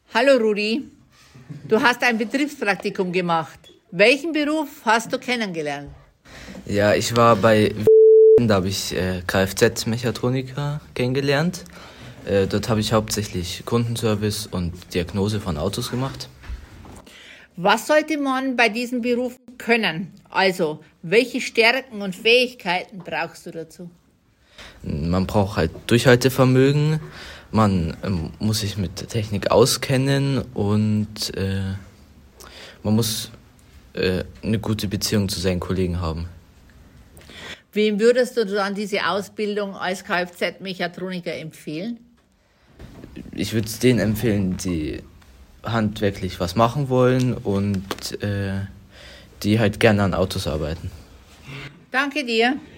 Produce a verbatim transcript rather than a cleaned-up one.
Hallo Rudi, du hast ein Betriebspraktikum gemacht. Welchen Beruf hast du kennengelernt? Ja, ich war bei da habe ich äh, Kfz-Mechatroniker kennengelernt. Äh, dort habe ich hauptsächlich Kundenservice und Diagnose von Autos gemacht. Was sollte man bei diesen Berufen können? Also, welche Stärken und Fähigkeiten brauchst du dazu? Man braucht halt Durchhaltevermögen, man ähm, muss sich mit der Technik auskennen und äh, man muss äh, eine gute Beziehung zu seinen Kollegen haben. Wem würdest du dann diese Ausbildung als Kfz-Mechatroniker empfehlen? Ich würde es denen empfehlen, die handwerklich was machen wollen und äh, die halt gerne an Autos arbeiten. Danke dir.